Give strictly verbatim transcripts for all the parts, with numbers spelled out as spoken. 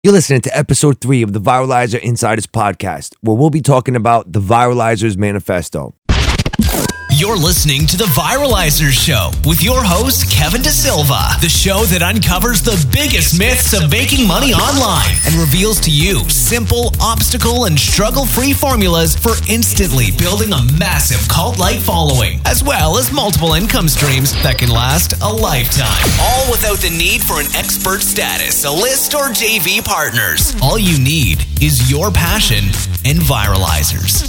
You're listening to episode three of the Viralizer Insiders podcast, where we'll be talking about the Viralizers Manifesto. You're listening to The Viralizers Show with your host, Kevin Da Silva, the show that uncovers the biggest myths of making money online and reveals to you simple, obstacle, and struggle-free formulas for instantly building a massive cult-like following, as well as multiple income streams that can last a lifetime. All without the need for an expert status, a list, or J V partners. All you need is your passion and Viralizers.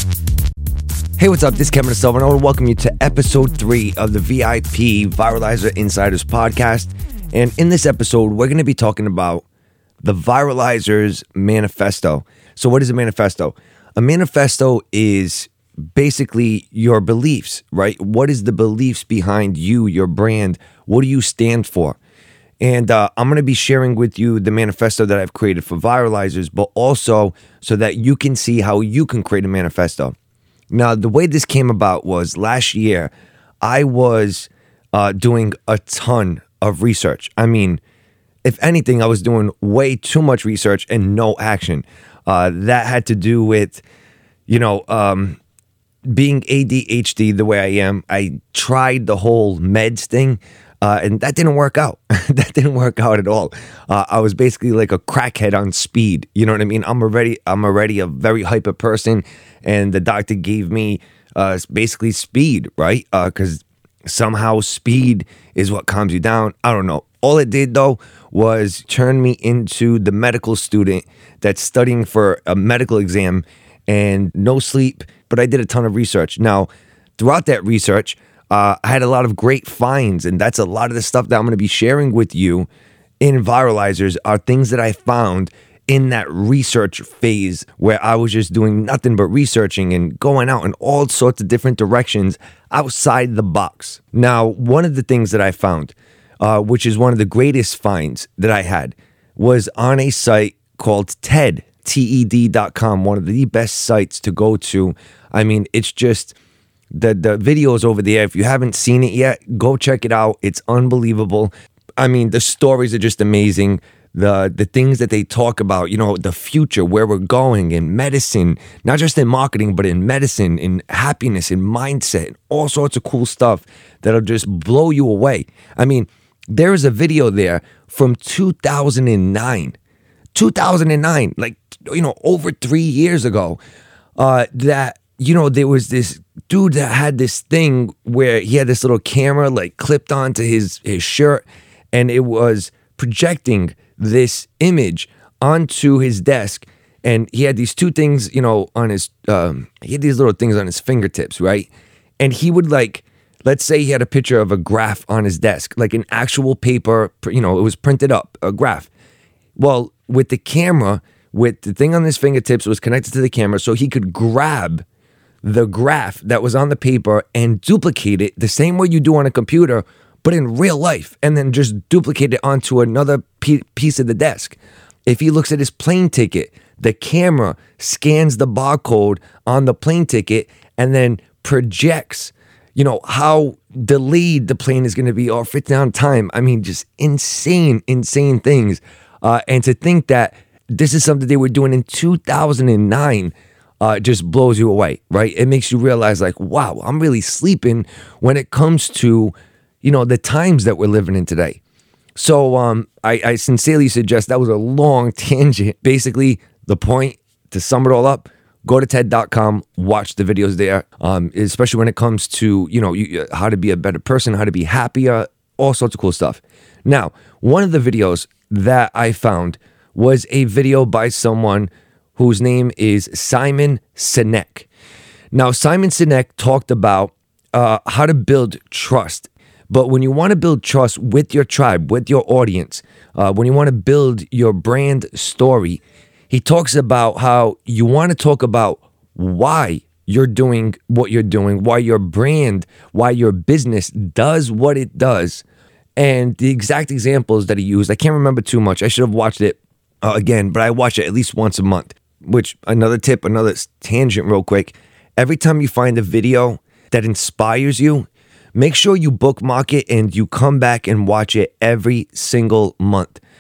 Hey, what's up? This is Kevin Da Silva, and I want to welcome you to episode three of the V I P Viralizer Insiders podcast. And in this episode, we're going to be talking about the Viralizers Manifesto. So what is a manifesto? A manifesto is basically your beliefs, right? What is the beliefs behind you, your brand? What do you stand for? And uh, I'm going to be sharing with you the manifesto that I've created for Viralizers, but also so that you can see how you can create a manifesto. Now, the way this came about was last year, I was uh, doing a ton of research. I mean, if anything, I was doing way too much research and no action. Uh, that had to do with, you know, um, being A D H D the way I am. I tried the whole meds thing, uh, and that didn't work out. That didn't work out at all. Uh, I was basically like a crackhead on speed. You know what I mean? I'm already, I'm already a very hyper person. And the doctor gave me uh, basically speed, right? Because uh, somehow speed is what calms you down. I don't know. All it did, though, was turn me into the medical student that's studying for a medical exam and no sleep. But I did a ton of research. Now, throughout that research, uh, I had a lot of great finds. And that's a lot of the stuff that I'm going to be sharing with you in Viralizers are things that I found in that research phase where I was just doing nothing but researching and going out in all sorts of different directions outside the box. Now, one of the things that I found, uh, which is one of the greatest finds that I had, was on a site called TED, T E D dot com, one of the best sites to go to. I mean, it's just, the, the videos over there. If you haven't seen it yet, go check it out. It's unbelievable. I mean, the stories are just amazing. The the things that they talk about, you know, the future, where we're going in medicine, not just in marketing, but in medicine, in happiness, in mindset, all sorts of cool stuff that'll just blow you away. I mean, there is a video there from two thousand nine, two thousand nine, like, you know, over three years ago, uh, that, you know, there was this dude that had this thing where he had this little camera like clipped onto his, his shirt, and it was projecting this image onto his desk, and he had these two things, you know, on his, um, he had these little things on his fingertips, right? And he would like, let's say he had a picture of a graph on his desk, like an actual paper, you know, it was printed up, a graph. Well, with the camera, with the thing on his fingertips, it was connected to the camera, so he could grab the graph that was on the paper and duplicate it the same way you do on a computer, but in real life, and then just duplicate it onto another p- piece of the desk. If he looks at his plane ticket, the camera scans the barcode on the plane ticket and then projects, you know, how delayed the plane is going to be or if it's on time. I mean, just insane, insane things. Uh, and to think that this is something they were doing in two thousand nine uh, just blows you away, right? It makes you realize like, wow, I'm really sleeping when it comes to, you know, the times that we're living in today. So um, I, I sincerely suggest that was a long tangent. Basically, the point, to sum it all up, go to TED dot com, watch the videos there, um, especially when it comes to, you know, you, how to be a better person, how to be happier, all sorts of cool stuff. Now, one of the videos that I found was a video by someone whose name is Simon Sinek. Now, Simon Sinek talked about uh, how to build trust. But when you want to build trust with your tribe, with your audience, uh, when you want to build your brand story, he talks about how you want to talk about why you're doing what you're doing, why your brand, why your business does what it does. And the exact examples that he used, I can't remember too much. I should have watched it uh, again, but I watch it at least once a month. Which, another tip, another tangent real quick. Every time you find a video that inspires you, make sure you bookmark it and you come back and watch it every single month.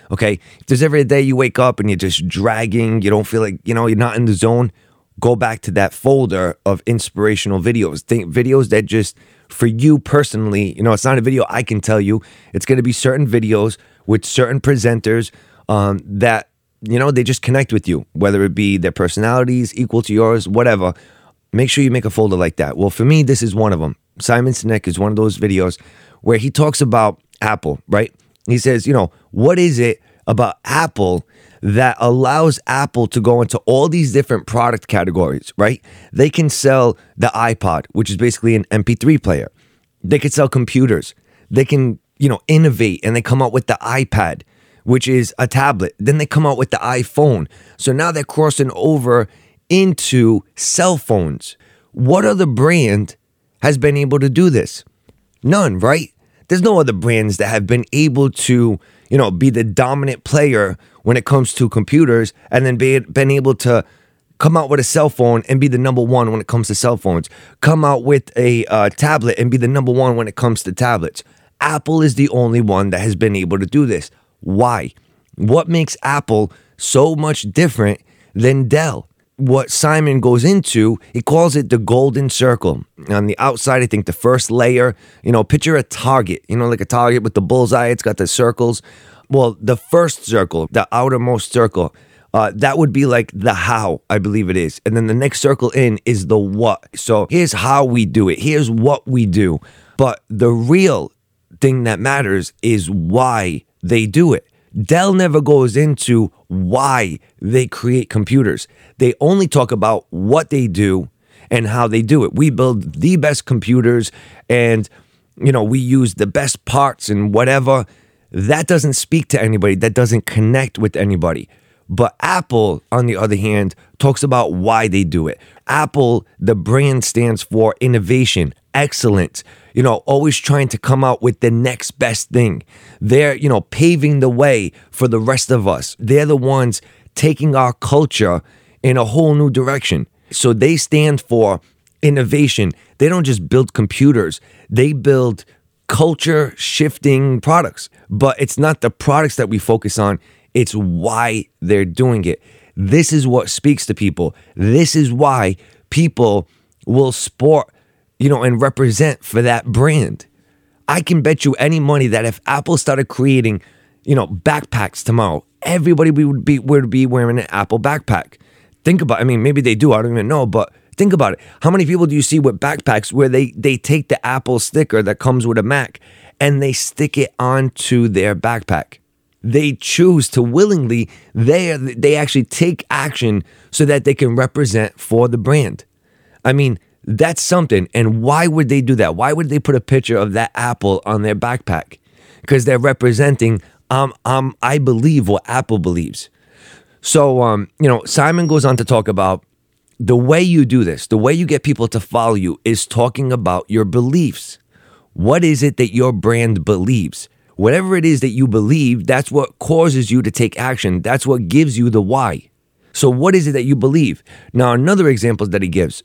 Okay, if there's ever a day you wake up and you're just dragging, you don't feel like, you know, you're not in the zone, go back to that folder of inspirational videos. Think videos that just, for you personally, you know, it's not a video I can tell you. It's going to be certain videos with certain presenters um, that, you know, they just connect with you, whether it be their personalities equal to yours, whatever. Make sure you make a folder like that. Well, for me, this is one of them. Simon Sinek is one of those videos where he talks about Apple, right? He says, you know, what is it about Apple that allows Apple to go into all these different product categories, right? They can sell the iPod, which is basically an M P three player. They could sell computers. They can, you know, innovate, and they come out with the iPad, which is a tablet. Then they come out with the iPhone. So now they're crossing over into cell phones. What other brand has been able to do this? None, right? There's no other brands that have been able to, you know, be the dominant player when it comes to computers, and then be, been able to come out with a cell phone and be the number one when it comes to cell phones. Come out with a uh, tablet and be the number one when it comes to tablets. Apple is the only one that has been able to do this. Why? What makes Apple so much different than Dell? What Simon goes into, he calls it the golden circle. On the outside, I think the first layer, you know, picture a target, you know, like a target with the bullseye, it's got the circles. Well, the first circle, the outermost circle, uh, that would be like the how, I believe it is. And then the next circle in is the what. So here's how we do it. Here's what we do. But the real thing that matters is why they do it. Dell never goes into why they create computers. They only talk about what they do and how they do it. We build the best computers, and, you know, we use the best parts and whatever. That doesn't speak to anybody. That doesn't connect with anybody. But Apple, on the other hand, talks about why they do it. Apple, the brand, stands for innovation, excellence, you know, always trying to come out with the next best thing. They're, you know, paving the way for the rest of us. They're the ones taking our culture in a whole new direction. So they stand for innovation. They don't just build computers. They build culture shifting products. But it's not the products that we focus on. It's why they're doing it. This is what speaks to people. This is why people will sport, you know, and represent for that brand. I can bet you any money that if Apple started creating, you know, backpacks tomorrow, everybody would be would be wearing an Apple backpack. Think about, I mean, maybe they do, I don't even know, but think about it. How many people do you see with backpacks where they, they take the Apple sticker that comes with a Mac and they stick it onto their backpack? They choose to willingly, they, they actually take action so that they can represent for the brand. I mean, that's something. And why would they do that? Why would they put a picture of that apple on their backpack? Because they're representing, um, um, I believe what Apple believes. So, um, you know, Simon goes on to talk about the way you do this, the way you get people to follow you is talking about your beliefs. What is it that your brand believes? Whatever it is that you believe, that's what causes you to take action. That's what gives you the why. So what is it that you believe? Now, another example that he gives,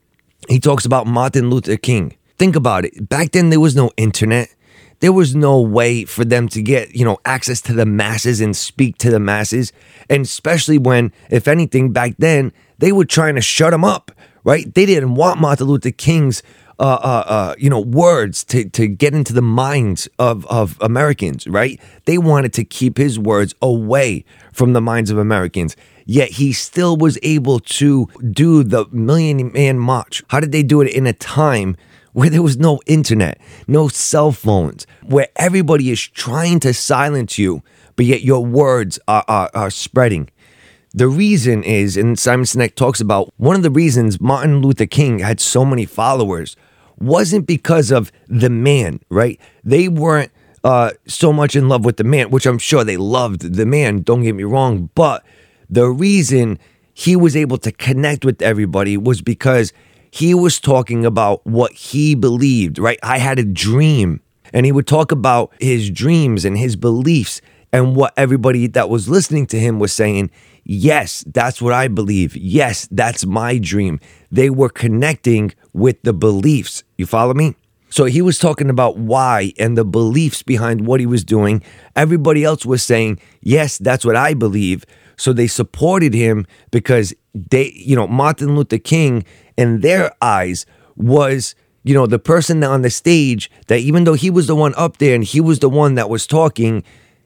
he talks about Martin Luther King. Think about it. Back then, there was no internet. There was no way for them to get, you know, access to the masses and speak to the masses. And especially when, if anything, back then, they were trying to shut him up, right? They didn't want Martin Luther King's Uh, uh, uh, you know, words to, to get into the minds of, of Americans, right? They wanted to keep his words away from the minds of Americans. Yet he still was able to do the Million Man March. How did they do it in a time where there was no internet, no cell phones, where everybody is trying to silence you, but yet your words are, are, are spreading? The reason is, and Simon Sinek talks about, one of the reasons Martin Luther King had so many followers wasn't because of the man, right? They weren't uh, so much in love with the man, which I'm sure they loved the man, don't get me wrong. But the reason he was able to connect with everybody was because he was talking about what he believed, right? I had a dream. And he would talk about his dreams and his beliefs and what everybody that was listening to him was saying. Yes, that's what I believe. Yes, that's my dream. They were connecting with the beliefs. You follow me? So he was talking about why and the beliefs behind what he was doing. Everybody else was saying, yes, that's what I believe. So they supported him because they, you know, Martin Luther King, in their eyes, was, you know, the person on the stage that even though he was the one up there and he was the one that was talking,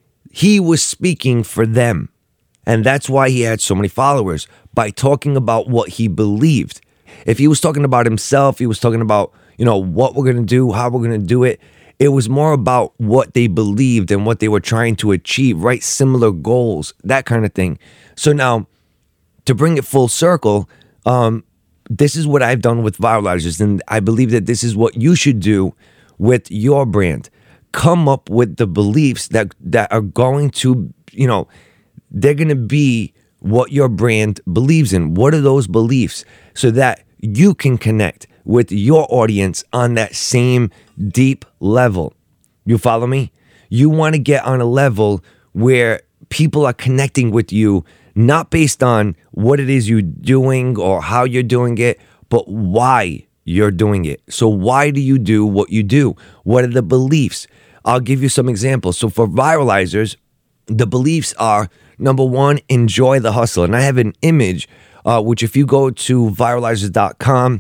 he was speaking for them. And that's why he had so many followers, by talking about what he believed. If he was talking about himself, he was talking about, you know, what we're going to do, how we're going to do it. It was more about what they believed and what they were trying to achieve, right? Similar goals, that kind of thing. So now, to bring it full circle, um, this is what I've done with Viralizers, and I believe that this is what you should do with your brand. Come up with the beliefs that that are going to, you know, they're going to be what your brand believes in. What are those beliefs? So that you can connect with your audience on that same deep level. You follow me? You want to get on a level where people are connecting with you, not based on what it is you're doing or how you're doing it, but why you're doing it. So why do you do what you do? What are the beliefs? I'll give you some examples. So for Viralizers, the beliefs are, number one, enjoy the hustle. And I have an image, uh, which if you go to viralizers.com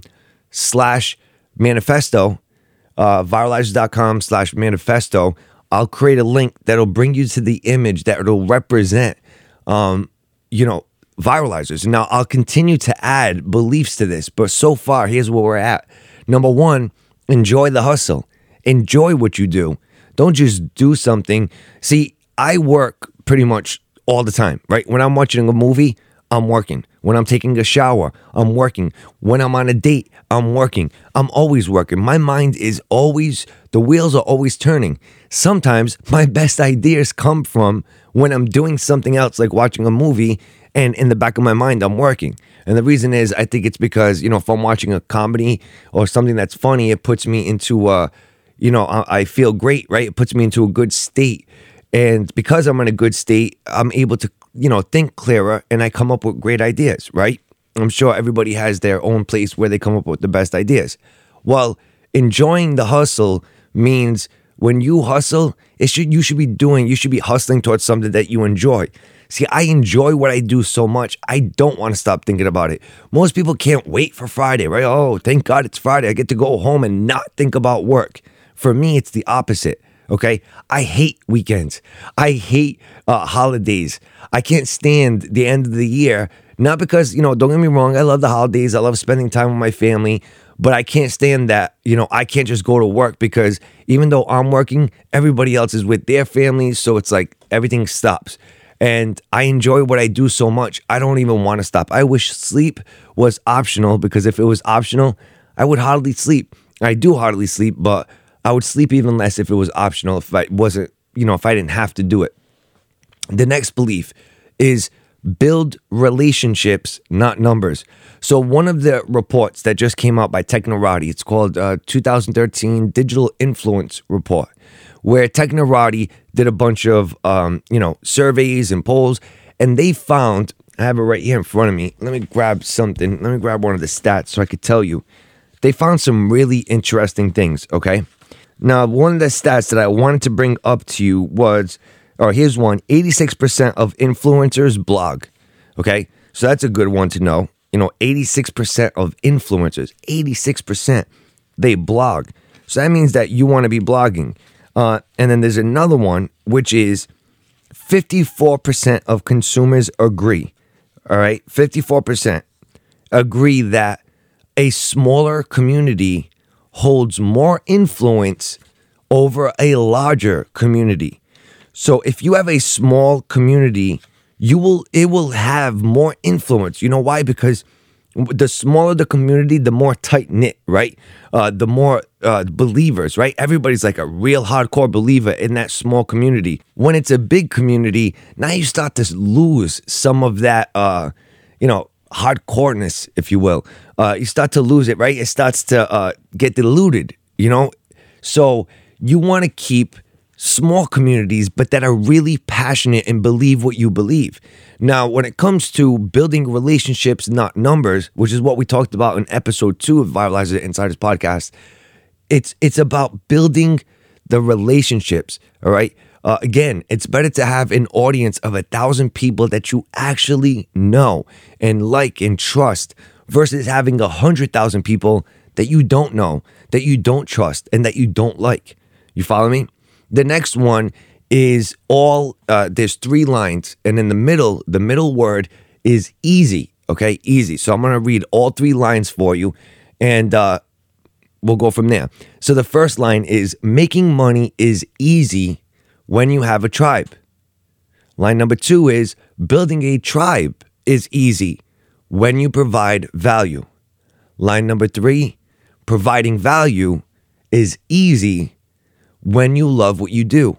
slash manifesto, uh, viralizers.com slash manifesto, I'll create a link that'll bring you to the image that will represent, um, you know, Viralizers. Now, I'll continue to add beliefs to this, but so far, here's where we're at. Number one, enjoy the hustle. Enjoy what you do. Don't just do something. See, I work pretty much all the time, right? When I'm watching a movie, I'm working. When I'm taking a shower, I'm working. When I'm on a date, I'm working. I'm always working. My mind is always, the wheels are always turning. Sometimes my best ideas come from when I'm doing something else, like watching a movie, and in the back of my mind, I'm working. And the reason is, I think it's because, you know, if I'm watching a comedy or something that's funny, it puts me into, uh, you know, I, I feel great, right? It puts me into a good state. And because I'm in a good state, I'm able to, you know, think clearer, and I come up with great ideas, right? I'm sure everybody has their own place where they come up with the best ideas. Well, enjoying the hustle means when you hustle, it should you should be doing, you should be hustling towards something that you enjoy. See, I enjoy what I do so much, I don't want to stop thinking about it. Most people can't wait for Friday, right? Oh, thank God it's Friday. I get to go home and not think about work. For me, it's the opposite. Okay, I hate weekends. I hate uh, holidays. I can't stand the end of the year. Not because, you know, don't get me wrong, I love the holidays. I love spending time with my family. But I can't stand that, you know, I can't just go to work because even though I'm working, everybody else is with their families. So it's like everything stops. And I enjoy what I do so much, I don't even want to stop. I wish sleep was optional, because if it was optional, I would hardly sleep. I do hardly sleep, but I would sleep even less if it was optional, if I wasn't, you know, if I didn't have to do it. The next belief is build relationships, not numbers. So one of the reports that just came out by Technorati, it's called uh, two thousand thirteen Digital Influence Report, where Technorati did a bunch of, um, you know, surveys and polls, and they found, I have it right here in front of me. Let me grab something. Let me grab one of the stats so I could tell you. They found some really interesting things, okay? Now, one of the stats that I wanted to bring up to you was, or here's one, eighty-six percent of influencers blog, okay? So that's a good one to know. You know, eighty-six percent of influencers, eighty-six percent, they blog. So that means that you want to be blogging. Uh, and then there's another one, which is fifty-four percent of consumers agree, all right? fifty-four percent agree that a smaller community holds more influence over a larger community. So if you have a small community, you will it will have more influence. You know why? Because the smaller the community, the more tight-knit, right? Uh, the more uh, believers, right? Everybody's like a real hardcore believer in that small community. When it's a big community, now you start to lose some of that, uh, you know, hardcoreness, if you will. Uh, you start to lose it, right? It starts to uh, get diluted, you know? So you want to keep small communities, but that are really passionate and believe what you believe. Now, when it comes to building relationships, not numbers, which is what we talked about in episode two of Viralizer Insiders podcast, It's it's about building the relationships, all right? Uh, again, it's better to have an audience of a thousand people that you actually know and like and trust versus having a hundred thousand people that you don't know, that you don't trust, and that you don't like. You follow me? The next one is all, uh, there's three lines, and in the middle, the middle word is easy, okay? Easy. So I'm going to read all three lines for you, and uh, we'll go from there. So the first line is, making money is easy when you have a tribe. Line number two is, building a tribe is easy when you provide value. Line number three, providing value is easy when you love what you do.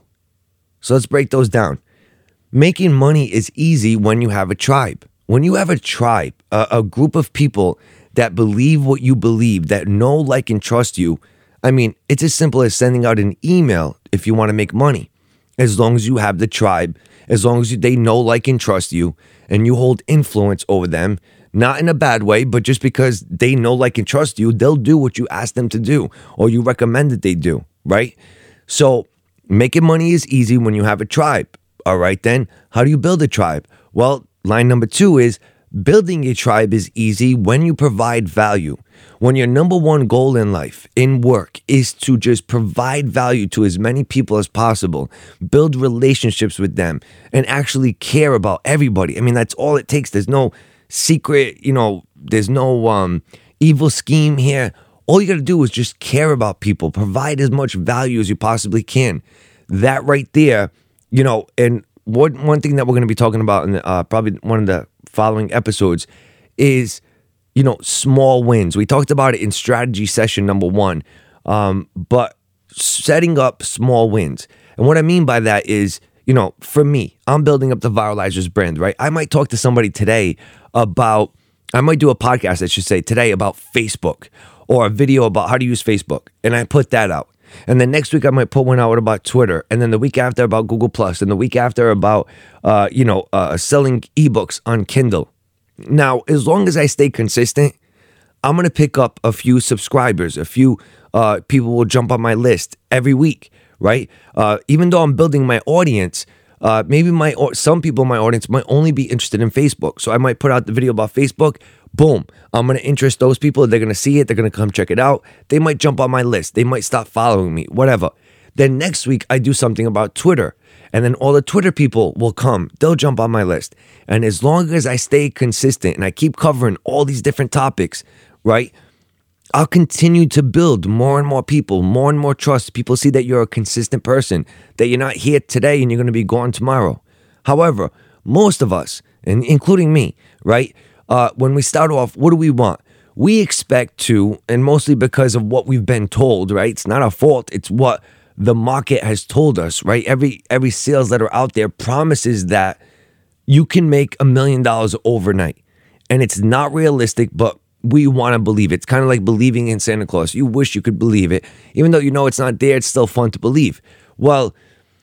So let's break those down. Making money is easy when you have a tribe. When you have a tribe, a, a group of people that believe what you believe, that know, like, and trust you, I mean, it's as simple as sending out an email if you want to make money. As long as you have the tribe, as long as they know, like, and trust you, and you hold influence over them, not in a bad way, but just because they know, like, and trust you, they'll do what you ask them to do or you recommend that they do, right? So making money is easy when you have a tribe. All right, then, how do you build a tribe? Well, line number two is, building a tribe is easy when you provide value. When your number one goal in life, in work, is to just provide value to as many people as possible, build relationships with them, and actually care about everybody. I mean, that's all it takes. There's no secret, you know, there's no um, evil scheme here. All you got to do is just care about people, provide as much value as you possibly can. That right there, you know, and one, one thing that we're going to be talking about in uh, probably one of the following episodes is, you know, small wins. We talked about it in strategy session number one, um, but setting up small wins. And what I mean by that is, you know, for me, I'm building up the Viralizers brand, right? I might talk to somebody today about, I might do a podcast, I should say, today about Facebook, or a video about how to use Facebook, and I put that out. And then next week I might put one out about Twitter, and then the week after about Google Plus, and the week after about, uh, you know, uh, selling ebooks on Kindle. Now, as long as I stay consistent, I'm going to pick up a few subscribers, a few uh, people will jump on my list every week, right? Uh, even though I'm building my audience, uh, maybe my some people in my audience might only be interested in Facebook. So I might put out the video about Facebook. Boom, I'm going to interest those people. They're going to see it. They're going to come check it out. They might jump on my list. They might stop following me, whatever. Then next week, I do something about Twitter. And then all the Twitter people will come. They'll jump on my list. And as long as I stay consistent and I keep covering all these different topics, right, I'll continue to build more and more people, more and more trust. People see that you're a consistent person, that you're not here today and you're going to be gone tomorrow. However, most of us, and including me, right, uh, when we start off, what do we want? We expect to, and mostly because of what we've been told, right? It's not our fault. It's what the market has told us, right? Every every sales letter out there promises that you can make a million dollars overnight. And it's not realistic, but we want to believe it. It's kind of like believing in Santa Claus. You wish you could believe it. Even though you know it's not there, it's still fun to believe. Well,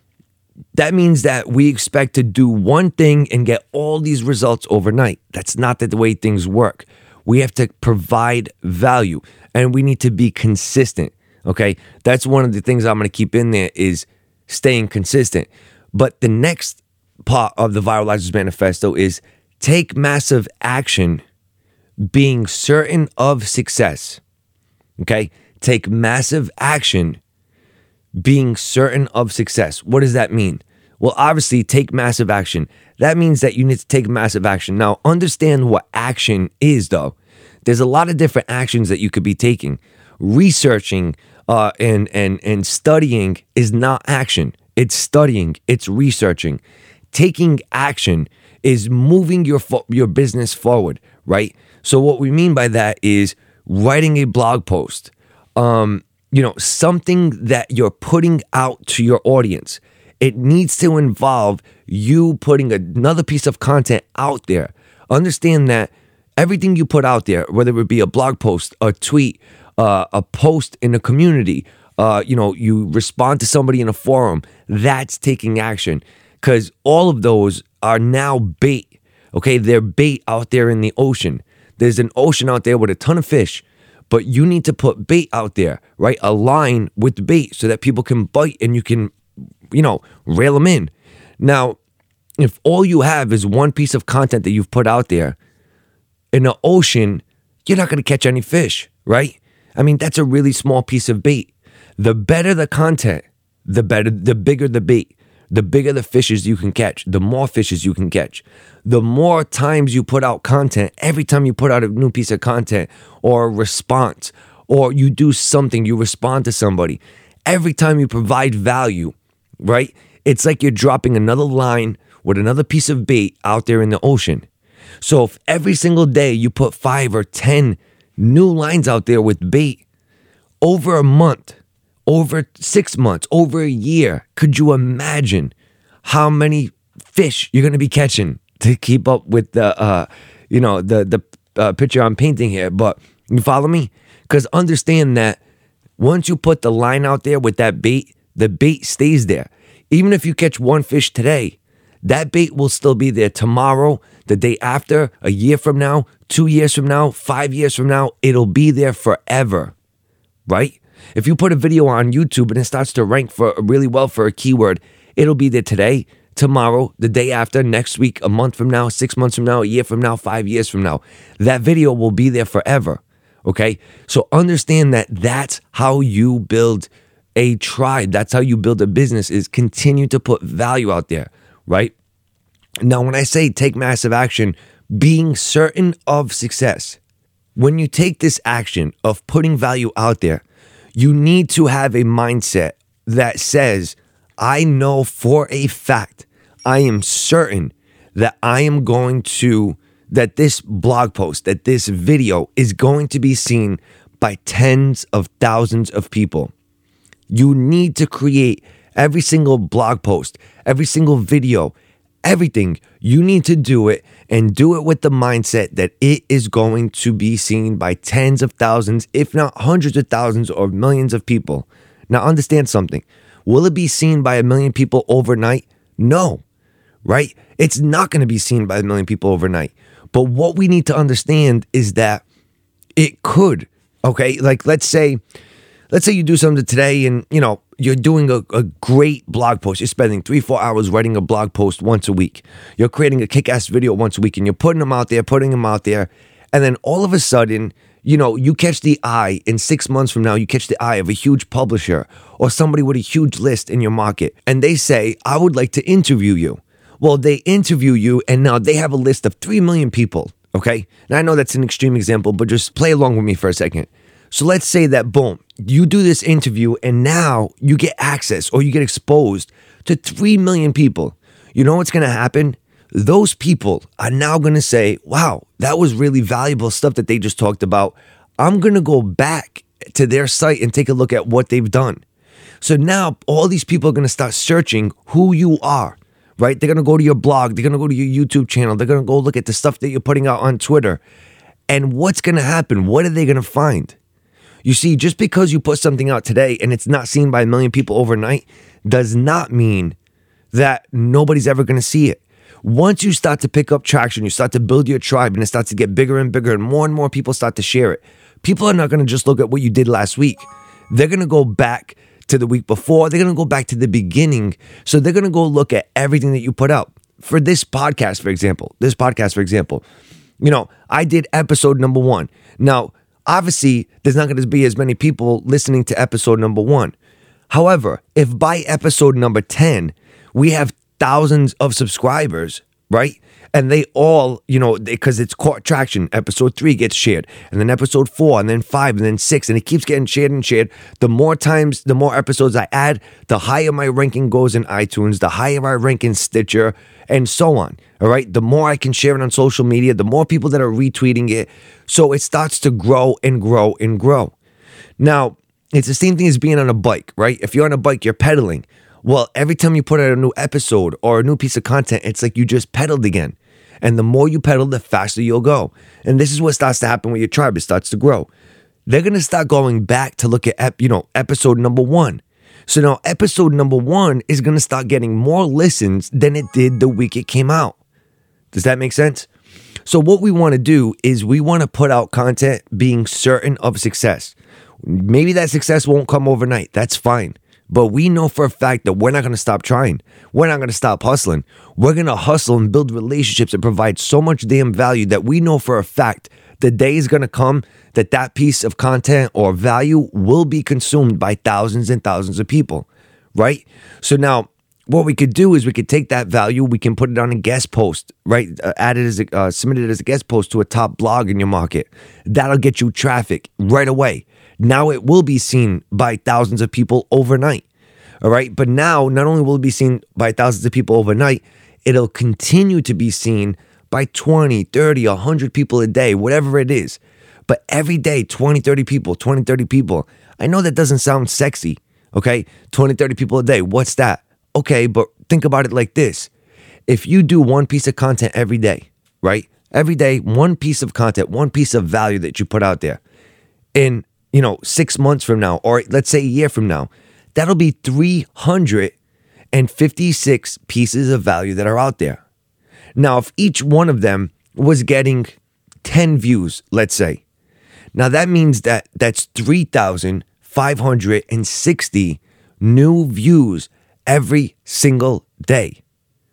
that means that we expect to do one thing and get all these results overnight. That's not the way things work. We have to provide value, and we need to be consistent, okay? That's one of the things I'm going to keep in there is staying consistent. But the next part of the Viralizers Manifesto is take massive action being certain of success, okay? Take massive action being certain of success. What does that mean? Well, obviously, take massive action. That means that you need to take massive action. Now, understand what action is, though. There's a lot of different actions that you could be taking. Researching uh, and, and, and studying is not action. It's studying. It's researching. Taking action is moving your fo- your business forward, right? So what we mean by that is writing a blog post, um, you know, something that you're putting out to your audience. It needs to involve you putting another piece of content out there. Understand that everything you put out there, whether it be a blog post, a tweet, uh, a post in the community, uh, you know, you respond to somebody in a forum, that's taking action. Because all of those are now bait, okay? They're bait out there in the ocean. There's an ocean out there with a ton of fish, But you need to put bait out there, right? A line with bait so that people can bite and you can, you know, reel them in. Now, if all you have is one piece of content that you've put out there in the ocean, you're not going to catch any fish, right? I mean, that's a really small piece of bait. The better the content, the better, the bigger the bait, the bigger the fishes you can catch, the more fishes you can catch. The more times you put out content, every time you put out a new piece of content or a response, or you do something, you respond to somebody, every time you provide value, right? It's like you're dropping another line with another piece of bait out there in the ocean. So if every single day you put five or ten new lines out there with bait, over a month, over six months, over a year, could you imagine how many fish you're going to be catching to keep up with the, uh, you know, the the uh, picture I'm painting here? But you follow me? Because understand that once you put the line out there with that bait, the bait stays there. Even if you catch one fish today, that bait will still be there tomorrow, the day after, a year from now, two years from now, five years from now. It'll be there forever, right? If you put a video on YouTube and it starts to rank for really well for a keyword, it'll be there today, tomorrow, the day after, next week, a month from now, six months from now, a year from now, five years from now. That video will be there forever, okay? So understand that that's how you build a tribe. That's how you build a business, is continue to put value out there, right? Now, when I say take massive action, being certain of success, when you take this action of putting value out there, you need to have a mindset that says, I know for a fact, I am certain that I am going to, that this blog post, that this video is going to be seen by tens of thousands of people. You need to create every single blog post, every single video, everything. You need to do it and do it with the mindset that it is going to be seen by tens of thousands, if not hundreds of thousands or millions of people. Now, understand something. Will it be seen by a million people overnight? No, right? It's not going to be seen by a million people overnight. But what we need to understand is that it could, okay? Like, let's say, let's say you do something today and, you know, you're doing a, a great blog post. You're spending three, four hours writing a blog post once a week. You're creating a kick-ass video once a week and you're putting them out there, putting them out there. And then all of a sudden, you know, you catch the eye in six months from now, you catch the eye of a huge publisher or somebody with a huge list in your market. And they say, I would like to interview you. Well, they interview you and now they have a list of three million people, okay? Now, I know that's an extreme example, but just play along with me for a second. So let's say that, boom, you do this interview and now you get access or you get exposed to three million people. You know what's going to happen? Those people are now going to say, wow, that was really valuable stuff that they just talked about. I'm going to go back to their site and take a look at what they've done. So now all these people are going to start searching who you are, right? They're going to go to your blog. They're going to go to your YouTube channel. They're going to go look at the stuff that you're putting out on Twitter. And what's going to happen? What are they going to find? You see, just because you put something out today and it's not seen by a million people overnight does not mean that nobody's ever going to see it. Once you start to pick up traction, you start to build your tribe and it starts to get bigger and bigger and more and more people start to share it. People are not going to just look at what you did last week. They're going to go back to the week before. They're going to go back to the beginning. So they're going to go look at everything that you put out. For this podcast, for example, this podcast, for example, you know, I did episode number one. Now, obviously, there's not going to be as many people listening to episode number one. However, if by episode number ten, we have thousands of subscribers, right? And they all, you know, because it's caught traction. Episode three gets shared, and then episode four, and then five, and then six, and it keeps getting shared and shared. The more times, the more episodes I add, the higher my ranking goes in iTunes, the higher I rank in Stitcher, and so on, all right? The more I can share it on social media, the more people that are retweeting it. So it starts to grow and grow and grow. Now, it's the same thing as being on a bike, right? If you're on a bike, you're pedaling. Well, every time you put out a new episode or a new piece of content, it's like you just pedaled again. And the more you pedal, the faster you'll go. And this is what starts to happen with your tribe. It starts to grow. They're going to start going back to look at, you know, episode number one. So now episode number one is going to start getting more listens than it did the week it came out. Does that make sense? So what we want to do is we want to put out content being certain of success. Maybe that success won't come overnight. That's fine. But we know for a fact that we're not going to stop trying. We're not going to stop hustling. We're going to hustle and build relationships and provide so much damn value that we know for a fact the day is going to come that that piece of content or value will be consumed by thousands and thousands of people, right? So now what we could do is we could take that value, we can put it on a guest post, right? Uh, add it as a, uh, submit it as a guest post to a top blog in your market. That'll get you traffic right away. Now it will be seen by thousands of people overnight, all right? But now not only will it be seen by thousands of people overnight, it'll continue to be seen by twenty, thirty, one hundred people a day, whatever it is. But every day, twenty, thirty people, twenty, thirty people. I know that doesn't sound sexy, okay? twenty, thirty people a day, what's that? Okay, but think about it like this. If you do one piece of content every day, right? Every day, one piece of content, one piece of value that you put out there. In, you know, six months from now, or let's say a year from now, that'll be three hundred fifty-six pieces of value that are out there. Now, if each one of them was getting ten views, let's say, now that means that that's three thousand five hundred sixty new views every single day.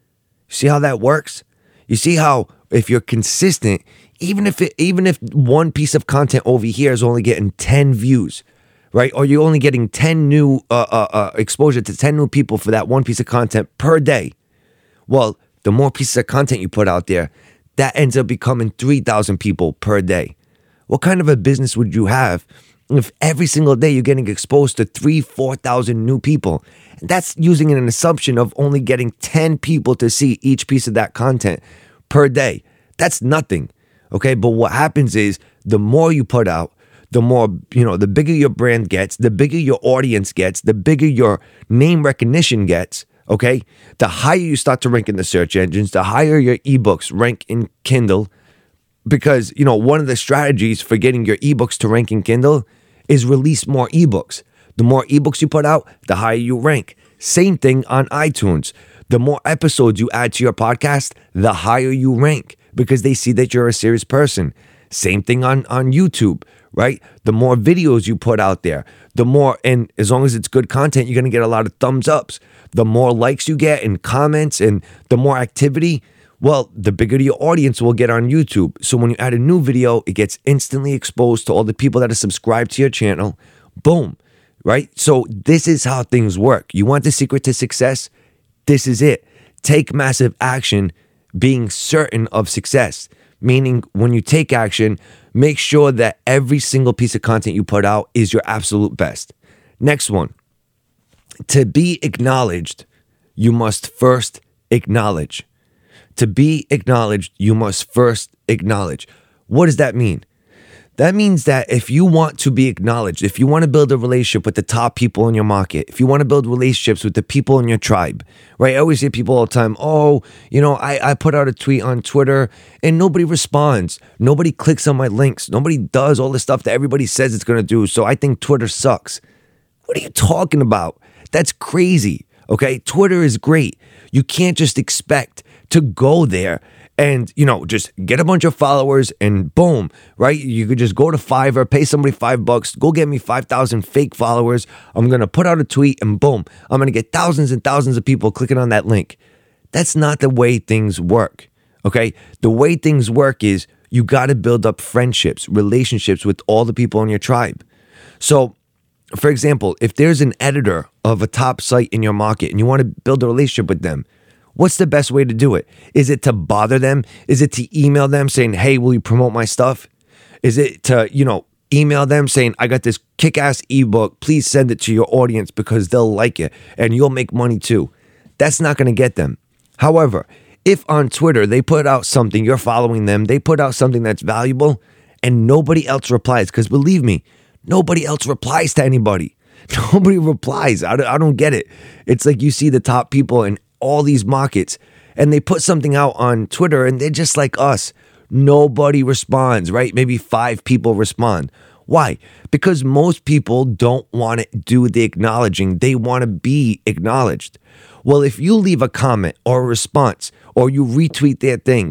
See how that works? You see how if you're consistent, even if it, even if one piece of content over here is only getting ten views, right? Or you're only getting ten new uh, uh, uh, exposure to ten new people for that one piece of content per day. Well, the more pieces of content you put out there, that ends up becoming three thousand people per day. What kind of a business would you have if every single day you're getting exposed to three, four thousand new people? And that's using an assumption of only getting ten people to see each piece of that content per day. That's nothing, okay? But what happens is the more you put out, the more, you know, the bigger your brand gets, the bigger your audience gets, the bigger your name recognition gets, okay? The higher you start to rank in the search engines, the higher your ebooks rank in Kindle. Because, you know, one of the strategies for getting your ebooks to rank in Kindle is release more ebooks. The more ebooks you put out, the higher you rank. Same thing on iTunes. The more episodes you add to your podcast, the higher you rank because they see that you're a serious person. Same thing on, on YouTube, right? The more videos you put out there, the more, and as long as it's good content, you're going to get a lot of thumbs ups. The more likes you get and comments and the more activity, well, the bigger your audience will get on YouTube. So when you add a new video, it gets instantly exposed to all the people that are subscribed to your channel. Boom, right? So this is how things work. You want the secret to success? This is it. Take massive action being certain of success. Meaning when you take action, make sure that every single piece of content you put out is your absolute best. Next one. To be acknowledged, you must first acknowledge. To be acknowledged, you must first acknowledge. What does that mean? That means that if you want to be acknowledged, if you want to build a relationship with the top people in your market, if you want to build relationships with the people in your tribe, right? I always hear people all the time, oh, you know, I, I put out a tweet on Twitter and nobody responds. Nobody clicks on my links. Nobody does all the stuff that everybody says it's going to do. So I think Twitter sucks. What are you talking about? That's crazy, okay? Twitter is great. You can't just expect to go there and, you know, just get a bunch of followers and boom, right? You could just go to Fiverr, pay somebody five bucks, go get me five thousand fake followers. I'm going to put out a tweet and boom, I'm going to get thousands and thousands of people clicking on that link. That's not the way things work, okay? The way things work is you got to build up friendships, relationships with all the people in your tribe. So, for example, if there's an editor of a top site in your market and you want to build a relationship with them, what's the best way to do it? Is it to bother them? Is it to email them saying, hey, will you promote my stuff? Is it to, you know, email them saying, I got this kick-ass ebook, please send it to your audience because they'll like it and you'll make money too? That's not going to get them. However, if on Twitter they put out something, you're following them, they put out something that's valuable and nobody else replies, because believe me, nobody else replies to anybody. Nobody replies. I don't, I don't get it. It's like you see the top people in all these markets and they put something out on Twitter and they're just like us. Nobody responds, right? Maybe five people respond. Why? Because most people don't want to do the acknowledging. They want to be acknowledged. Well, if you leave a comment or a response or you retweet their thing,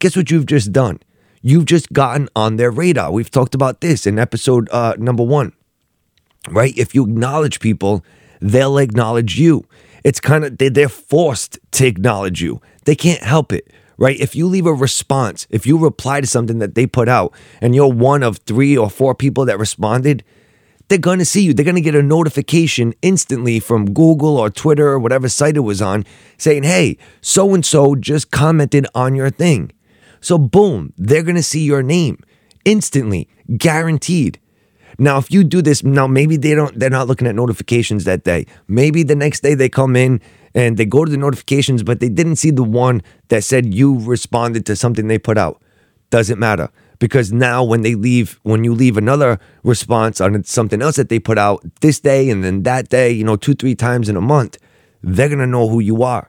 guess what you've just done? You've just gotten on their radar. We've talked about this in episode uh, number one, right? If you acknowledge people, they'll acknowledge you. It's kind of, they, they're forced to acknowledge you. They can't help it, right? If you leave a response, if you reply to something that they put out and you're one of three or four people that responded, they're going to see you. They're going to get a notification instantly from Google or Twitter or whatever site it was on saying, hey, so-and-so just commented on your thing. So boom, they're going to see your name instantly, guaranteed. Now, if you do this, now maybe they don't, they're not looking at notifications that day. Maybe the next day they come in and they go to the notifications, but they didn't see the one that said you responded to something they put out. Doesn't matter. Because now when they leave, when you leave another response on something else that they put out this day and then that day, you know, two, three times in a month, they're going to know who you are.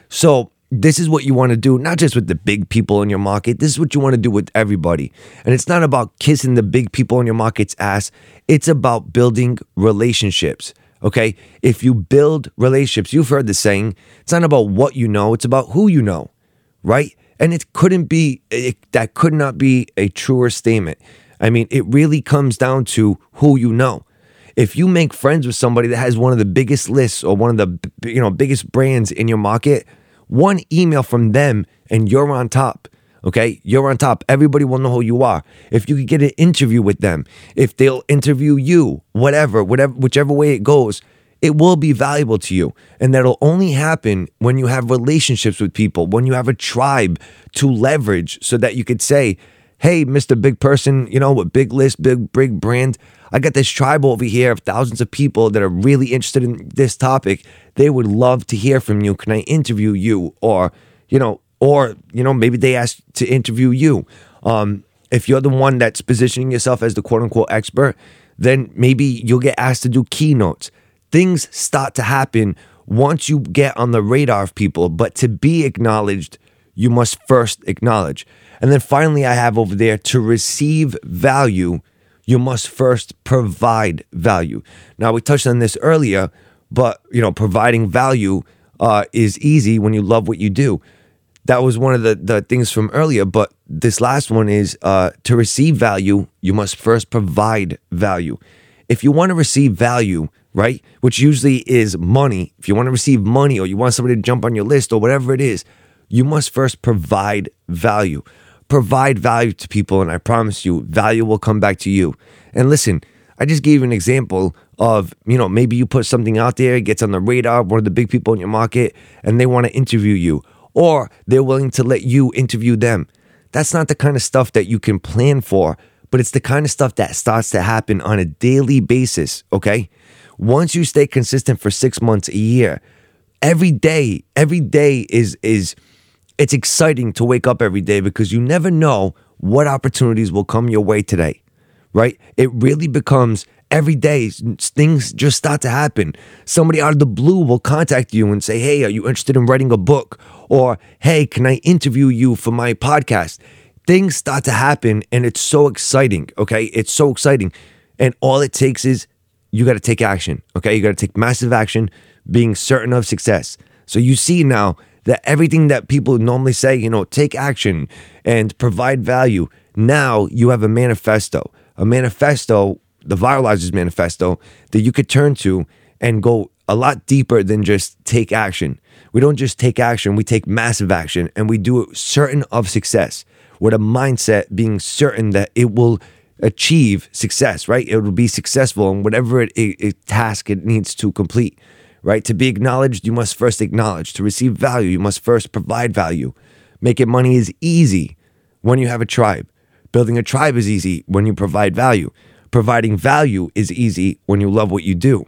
So this is what you want to do, not just with the big people in your market. This is what you want to do with everybody. And it's not about kissing the big people in your market's ass. It's about building relationships. Okay? If you build relationships, you've heard the saying, it's not about what you know, it's about who you know, right? And it couldn't be, it, that could not be a truer statement. I mean, it really comes down to who you know. If you make friends with somebody that has one of the biggest lists or one of the, you know, biggest brands in your market, one email from them and you're on top, okay? You're on top. Everybody will know who you are. If you could get an interview with them, if they'll interview you, whatever, whatever, whichever way it goes, it will be valuable to you. And that'll only happen when you have relationships with people, when you have a tribe to leverage so that you could say, hey, Mister Big Person, you know, with big list, big, big brand, I got this tribe over here of thousands of people that are really interested in this topic. They would love to hear from you. Can I interview you? Or, you know, or, you know, maybe they ask to interview you. Um, if you're the one that's positioning yourself as the quote unquote expert, then maybe you'll get asked to do keynotes. Things start to happen once you get on the radar of people, but to be acknowledged, you must first acknowledge. And then finally, I have over there, to receive value, you must first provide value. Now, we touched on this earlier, but, you know, providing value uh, is easy when you love what you do. That was one of the, the things from earlier, but this last one is uh, to receive value, you must first provide value. If you want to receive value, right, which usually is money, if you want to receive money or you want somebody to jump on your list or whatever it is, you must first provide value. Provide value to people, and I promise you, value will come back to you. And listen, I just gave you an example of, you know, maybe you put something out there, it gets on the radar of one of the big people in your market, and they want to interview you, or they're willing to let you interview them. That's not the kind of stuff that you can plan for, but it's the kind of stuff that starts to happen on a daily basis, okay? Once you stay consistent for six months, a year, every day, every day is is it's exciting to wake up every day because you never know what opportunities will come your way today, right? It really becomes every day, things just start to happen. Somebody out of the blue will contact you and say, hey, are you interested in writing a book? Or, hey, can I interview you for my podcast? Things start to happen and it's so exciting, okay? It's so exciting. And all it takes is you got to take action, okay? You got to take massive action, being certain of success. So you see now that everything that people normally say, you know, take action and provide value, now you have a manifesto, a manifesto, the Viralizers manifesto, that you could turn to and go a lot deeper than just take action. We don't just take action, we take massive action, and we do it certain of success, with a mindset being certain that it will achieve success, right? It will be successful in whatever it, it, it task it needs to complete, right? To be acknowledged, you must first acknowledge. To receive value, you must first provide value. Making money is easy when you have a tribe. Building a tribe is easy when you provide value. Providing value is easy when you love what you do.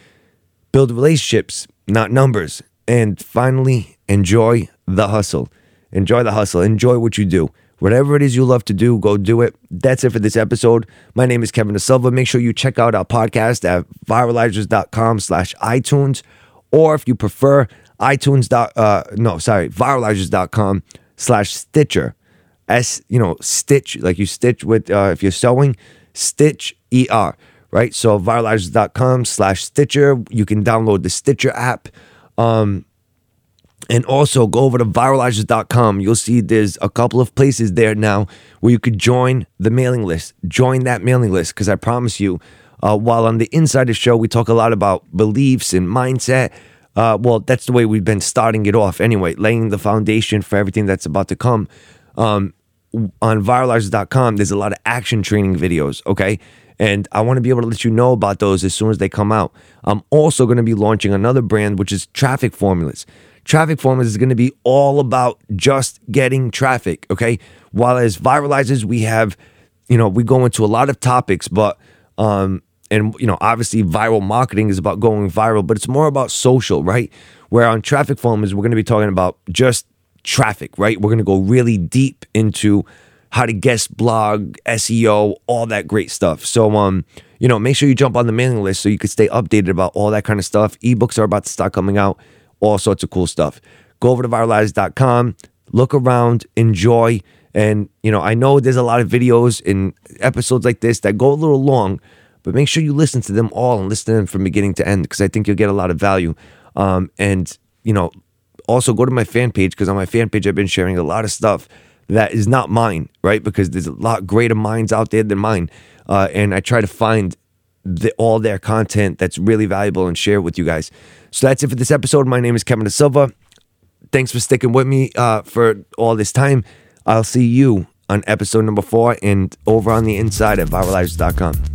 Build relationships, not numbers. And finally, enjoy the hustle. Enjoy the hustle. Enjoy what you do. Whatever it is you love to do, go do it. That's it for this episode. My name is Kevin DeSilva. Make sure you check out our podcast at viralizers.com slash iTunes. Or if you prefer, iTunes. Uh, no, sorry, viralizers.com slash Stitcher. S, you know, stitch, like you stitch with, uh, if you're sewing, stitch E R, right? So viralizers.com slash Stitcher. You can download the Stitcher app. Um, And also go over to viralizers dot com. You'll see there's a couple of places there now where you could join the mailing list. Join that mailing list, because I promise you, uh, while on the Insider Show, we talk a lot about beliefs and mindset. Uh, well, that's the way we've been starting it off anyway, laying the foundation for everything that's about to come. Um, on viralizers dot com, there's a lot of action training videos, okay? And I want to be able to let you know about those as soon as they come out. I'm also going to be launching another brand, which is Traffic Formulas. Traffic Formulas is going to be all about just getting traffic, okay? While as Viralizers, we have, you know, we go into a lot of topics, but, um, and, you know, obviously viral marketing is about going viral, but it's more about social, right? Where on Traffic Formulas, we're going to be talking about just traffic, right? We're going to go really deep into how to guest blog, S E O, all that great stuff. So, um, you know, make sure you jump on the mailing list so you can stay updated about all that kind of stuff. Ebooks are about to start coming out. All sorts of cool stuff. Go over to viralizers dot com, look around, enjoy. And, you know, I know there's a lot of videos and episodes like this that go a little long, but make sure you listen to them all and listen to them from beginning to end, because I think you'll get a lot of value. Um, and, you know, also go to my fan page, because on my fan page, I've been sharing a lot of stuff that is not mine, right? Because there's a lot greater minds out there than mine. Uh, and I try to find The, all their content that's really valuable and share it with you guys. So that's it for this episode. My name is Kevin Da Silva. Thanks for sticking with me uh, for all this time. I'll see you on episode number four and over on the inside at viralizers dot com.